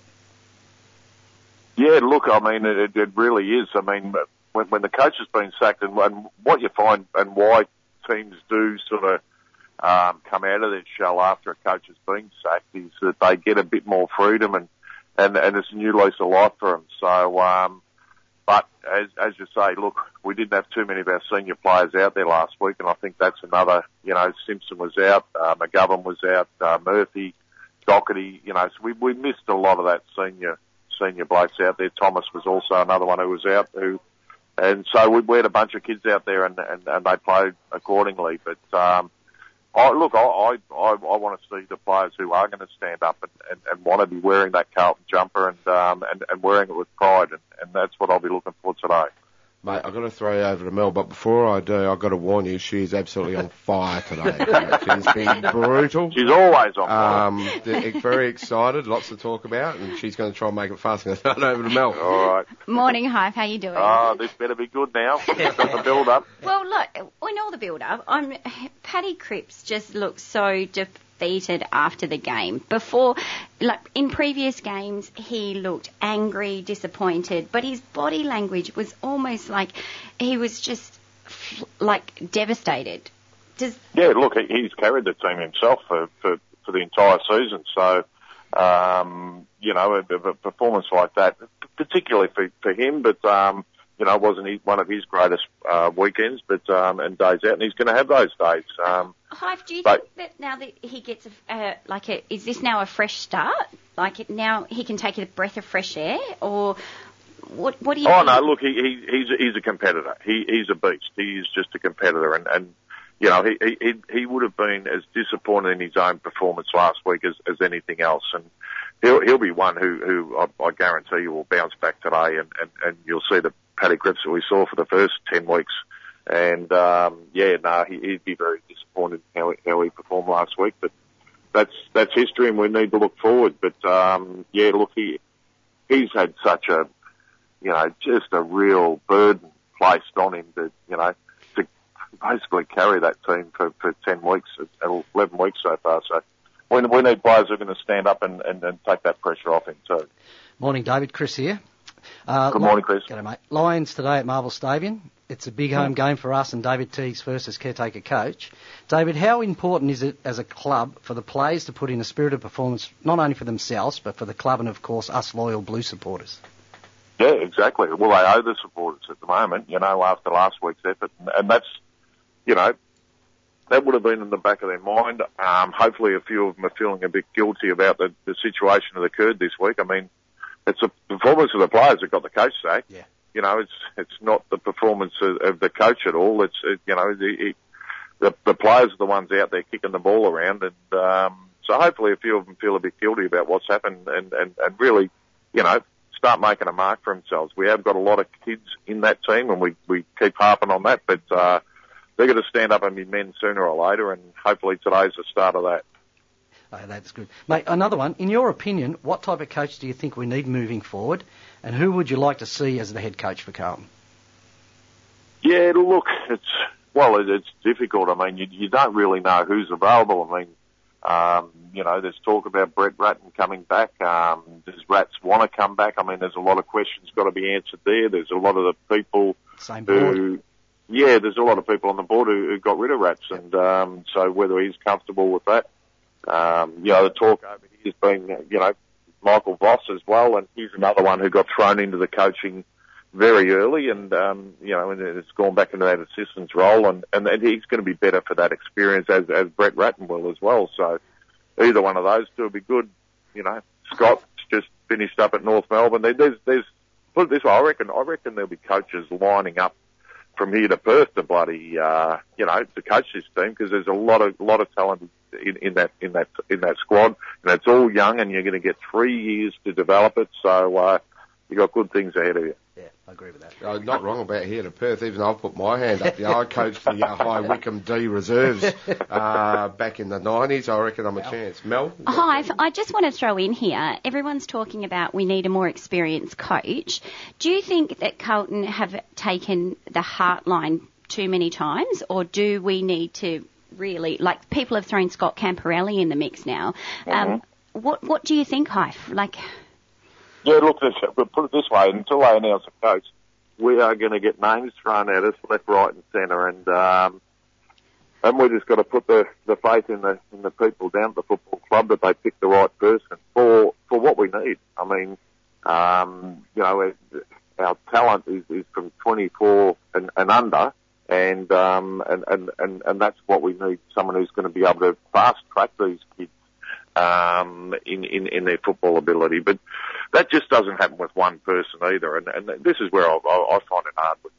Yeah, look, I mean, it really is. I mean, when the coach has been sacked, and what you find and why teams do sort of come out of their shell after a coach has been sacked is that they get a bit more freedom and it's a new lease of life for them. So, but as you say, look, we didn't have too many of our senior players out there last week, and I think that's another. Simpson was out, McGovern was out, Murphy, Doherty. So we missed a lot of that senior blokes out there. Thomas was also another one who was out. And so we had a bunch of kids out there, and they played accordingly. But I want to see the players who are going to stand up and want to be wearing that Carlton jumper and wearing it with pride, and that's what I'll be looking for today. Mate, I've got to throw you over to Mel, but before I do, I've got to warn you, she's absolutely on fire today. She's been brutal. She's always on fire. Very excited, lots to talk about, and she's going to try and make it fast. I'm going to throw it over to Mel. All right. Morning, Hive. How you doing? Oh, this better be good now. Got the build-up. Well, look, we know the build-up. Paddy Cripps just looks so defeated after the game. Before, like in previous games, he looked angry, disappointed, but his body language was almost like he was just like devastated. Yeah, look, he's carried the team himself for the entire season, so a performance like that, particularly for him, but, you know, it wasn't one of his greatest weekends, but and days out, and he's going to have those days. Hive, do you think that now that he gets is this now a fresh start? Now he can take a breath of fresh air, or what do you? Oh think? no, look, he's a competitor. He's a beast. He is just a competitor, and you know he would have been as disappointed in his own performance last week as anything else, and he'll be one who I guarantee you will bounce back today, and you'll see the paddock grips that we saw for the first 10 weeks. And, he'd be very disappointed how he performed last week, but that's history and we need to look forward. But, he's had such a, you know, just a real burden placed on him to basically carry that team for 10 weeks, 11 weeks so far. So we need players who are going to stand up and take that pressure off him too. Morning, David. Chris here. Good morning, Chris. G'day, mate. Lions today at Marvel Stadium. It's a big home game for us and David Teague's first as caretaker coach. David, how important is it as a club for the players to put in a spirited performance, not only for themselves, but for the club and, of course, us loyal Blue supporters? Yeah, exactly. Well, they owe the supporters at the moment, you know, after last week's effort. And that's, you know, that would have been in the back of their mind. Hopefully a few of them are feeling a bit guilty about the situation that occurred this week. I mean, it's a performance of the players that got the coach sacked. Yeah. You know, it's not the performance of the coach at all. The players are the ones out there kicking the ball around, and so hopefully a few of them feel a bit guilty about what's happened, and really, you know, start making a mark for themselves. We have got a lot of kids in that team, and we keep harping on that, but they're going to stand up and be men sooner or later, and hopefully today's the start of that. Oh, that's good. Mate, another one. In your opinion, what type of coach do you think we need moving forward, and who would you like to see as the head coach for Carlton? Yeah, look, it's difficult. I mean, you don't really know who's available. I mean, you know, there's talk about Brett Ratten coming back. Does Rats want to come back? I mean, there's a lot of questions got to be answered there. There's a lot of the people there's a lot of people on the board who got rid of Rats, and so whether he's comfortable with that. You know, the talk over here has been, you know, Michael Voss as well, and he's another one who got thrown into the coaching very early, and you know, and it's gone back into that assistant's role, and he's going to be better for that experience as Brett Ratten will as well. So either one of those two will be good. You know, Scott's just finished up at North Melbourne. There's put it this way, I reckon there'll be coaches lining up from here to Perth to bloody to coach this team, because there's a lot of talent in that squad, and it's all young, and you're going to get 3 years to develop it. So you got good things ahead of you. Yeah, I agree with that. I'm not wrong about here to Perth. Even I'll put my hand up. You know, I coached the High Wycombe D reserves back in the 90s. I reckon I'm a chance. Mel? Hi, I just want to throw in here, everyone's talking about we need a more experienced coach. Do you think that Carlton have taken the Heartline too many times, or do we need to really, like, people have thrown Scott Camperelli in the mix now. What do you think, Hive? Yeah, look, put it this way, until they announce a coach, we are going to get names thrown at us left, right and centre, and we just got to put the faith in the people down at the football club that they pick the right person for what we need. I mean, you know, our talent is from 24 and under, and that's what we need, someone who's going to be able to fast track these kids in their football ability. But that just doesn't happen with one person either, and this is where I find it hard with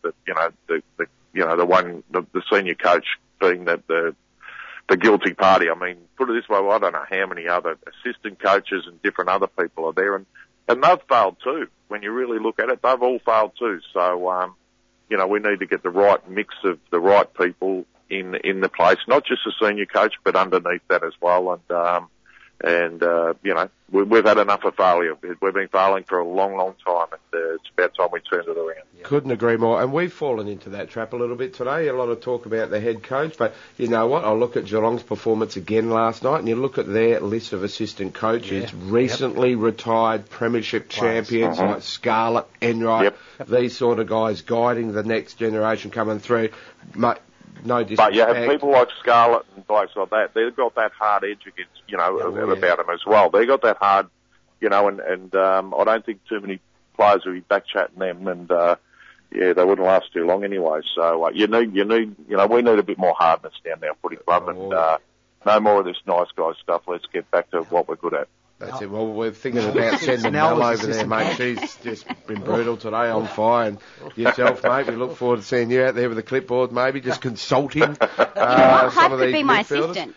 the senior coach being the guilty party. I mean, put it this way, I don't know how many other assistant coaches and different other people are there, and they've failed too. When you really look at it, they've all failed too. So, you know, we need to get the right mix of the right people in the place, not just the senior coach, but underneath that as well. And you know, we've had enough of failure. We've been failing for a long, long time, and it's about time we turned it around. Yeah. Couldn't agree more. And we've fallen into that trap a little bit today. A lot of talk about the head coach, but you know what? I look at Geelong's performance again last night, and you look at their list of assistant coaches, recently retired premiership champions like Scarlett, Enright, these sort of guys guiding the next generation coming through. No disrespect. But you have people like Scarlett and guys like that. They've got that hard edge against, you know, about them as well. They got that hard, you know, and I don't think too many players will be back chatting them, and they wouldn't last too long anyway. So we need a bit more hardness down our footy club, and no more of this nice guy stuff. Let's get back to what we're good at. That's it. Well, we're thinking about sending Mel over there, mate. She's just been brutal today, on fire. And yourself, mate, we look forward to seeing you out there with a clipboard, maybe, just consulting some of these could be my midfielders. assistant.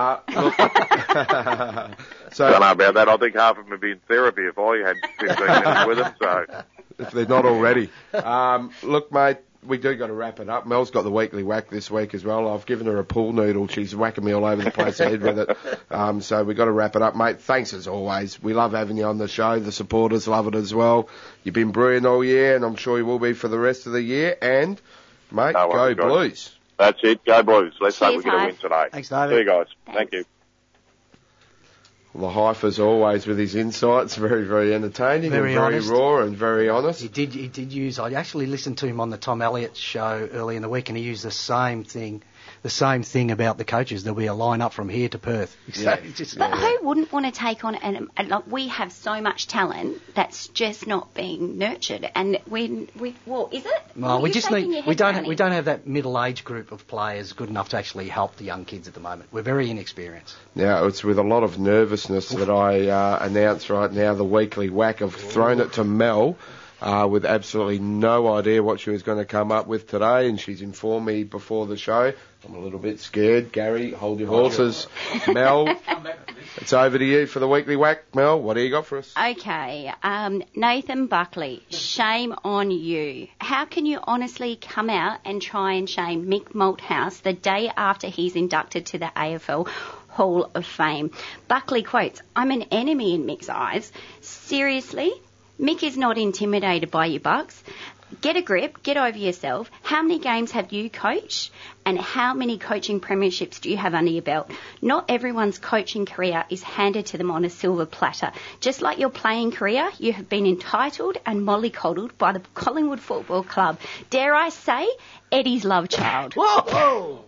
So, I don't know about that. I think half of them would be in therapy if I had 15 minutes with them. So, if they're not already. Look, mate, we do got to wrap it up. Mel's got the weekly whack this week as well. I've given her a pool noodle. She's whacking me all over the place head with it. So we got to wrap it up, mate. Thanks as always. We love having you on the show. The supporters love it as well. You've been brilliant all year, and I'm sure you will be for the rest of the year. And, mate, go Blues. That's it. Go Blues. Let's hope we get a win today. Thanks, David. See you guys. Thanks. Thank you. The Hype, as always, with his insights, very, very entertaining, Very and very honest. raw and very honest. He did use. I actually listened to him on the Tom Elliott show early in the week, and he used the same thing about the coaches. There'll be a line up from here to Perth. But who wouldn't want to take on like we have so much talent that's just not being nurtured, and is it? Well, we just need. We don't have that middle age group of players good enough to actually help the young kids at the moment. We're very inexperienced. Now, it's with a lot of nervousness that I announce right now the weekly whack. I've thrown it to Mel with absolutely no idea what she was going to come up with today, and she's informed me before the show. I'm a little bit scared. Gary, hold your horses. Mel, it's over to you for the weekly whack. Mel, what do you got for us? Okay, Nathan Buckley, shame on you. How can you honestly come out and try and shame Mick Malthouse the day after he's inducted to the AFL Hall of Fame? Buckley quotes, "I'm an enemy in Mick's eyes. Seriously? Mick is not intimidated by you, Bucks. Get a grip, get over yourself. How many games have you coached? And how many coaching premierships do you have under your belt? Not everyone's coaching career is handed to them on a silver platter. Just like your playing career, you have been entitled and mollycoddled by the Collingwood Football Club. Dare I say, Eddie's love child." Whoa!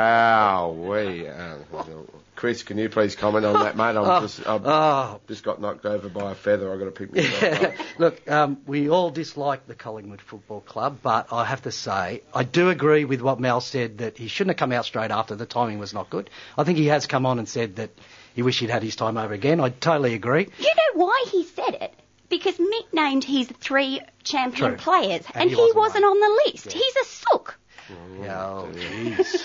Wow, Chris, can you please comment on that, mate? I've just got knocked over by a feather. I've got to pick myself up. Look, we all dislike the Collingwood Football Club, but I have to say, I do agree with what Mel said, that he shouldn't have come out straight after. The timing was not good. I think he has come on and said that he wished he'd had his time over again. I totally agree. You know why he said it? Because Mick named his 3 champion players, and he wasn't on the list. Yeah. He's a sook. Oh, jeez.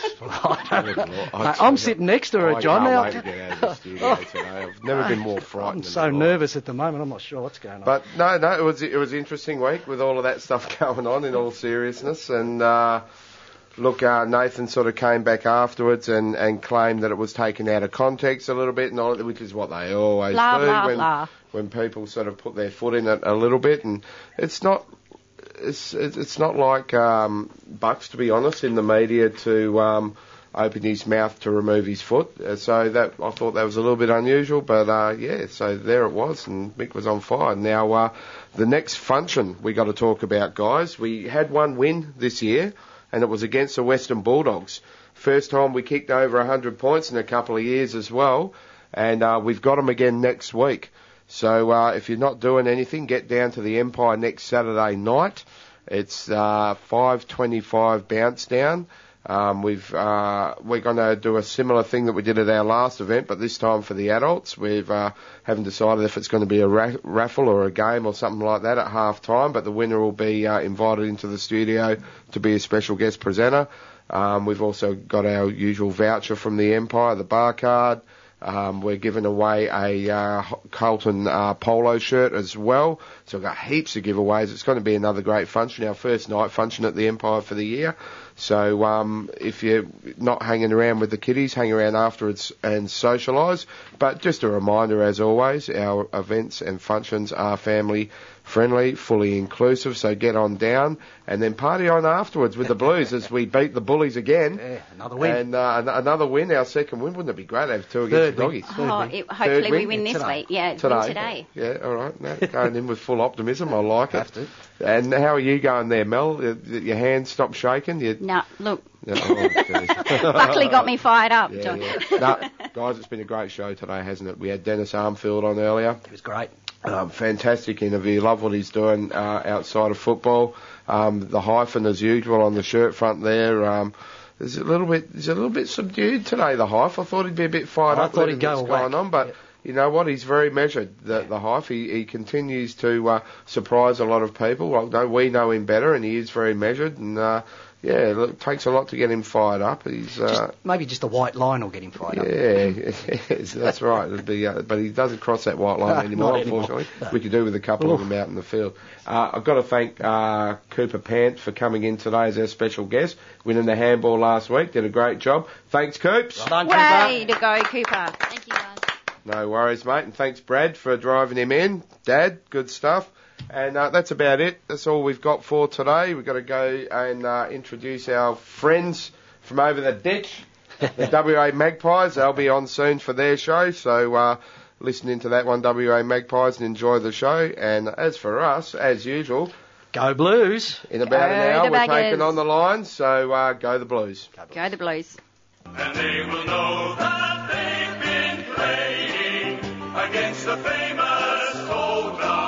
I'm sitting next to her, John. I can't wait to get out of the studio today. I've never been more frightened. I'm so nervous at the moment. I'm not sure what's going on. But no, it was an interesting week with all of that stuff going on. In all seriousness, and Nathan sort of came back afterwards and claimed that it was taken out of context a little bit, and all, which is what they always do when people sort of put their foot in it a little bit, and it's not. It's not like Bucks, to be honest, in the media to open his mouth to remove his foot. So that I thought that was a little bit unusual, but so there it was, and Mick was on fire. Now the next function we got to talk about, guys. We had one win this year, and it was against the Western Bulldogs. First time we kicked over 100 points in a couple of years as well, and we've got them again next week. So if you're not doing anything, get down to the Empire next Saturday night. It's 5:25 bounce down. We're going to do a similar thing that we did at our last event, but this time for the adults. We've haven't decided if it's going to be a raffle or a game or something like that at half time, but the winner will be invited into the studio to be a special guest presenter. We've also got our usual voucher from the Empire, the bar card. We're giving away a Carlton polo shirt as well. So we've got heaps of giveaways. It's going to be another great function, our first night function at the Empire for the year. So if you're not hanging around with the kiddies, hang around afterwards and socialise. But just a reminder, as always, our events and functions are family friendly, fully inclusive, so get on down and then party on afterwards with the Blues as we beat the Bullies again. Yeah, another win. And another win, our second win. Wouldn't it be great to have 2 against the Doggies? Hopefully we win this week. Yeah, today. Yeah, all right. No, going in with full optimism. I like it. Have to. And how are you going there, Mel? Your hands stopped shaking? No, look. Oh, Buckley got me fired up. Yeah. No, guys, it's been a great show today, hasn't it? We had Dennis Armfield on earlier. It was great. Fantastic interview. Love what he's doing outside of football. The hyphen as usual on the shirt front there. He's a little bit subdued today, the Hife. I thought he'd be a bit fired up. I thought he'd go what's going on, but you know what? He's very measured. The Hife. He continues to surprise a lot of people. Well, we know him better, and he is very measured. And it takes a lot to get him fired up. He's maybe just a white line will get him fired up. Yeah, that's right. It'd be, but he doesn't cross that white line anymore, unfortunately. No. We could do with a couple of them out in the field. I've got to thank Cooper Pant for coming in today as our special guest, winning the handball last week. Did a great job. Thanks, Coops. Well done, Cooper. Way to go, Cooper. Thank you, guys. No worries, mate. And thanks, Brad, for driving him in. Dad, good stuff. And that's about it. That's all we've got for today. We've got to go and introduce our friends from over the ditch, the WA Magpies. They'll be on soon for their show. So listen into that one, WA Magpies, and enjoy the show. And as for us, as usual, go Blues. In about an hour, we're taking on the Lions. So go the Blues. Go the Blues. And they will know that they've been playing against the famous Old Dog.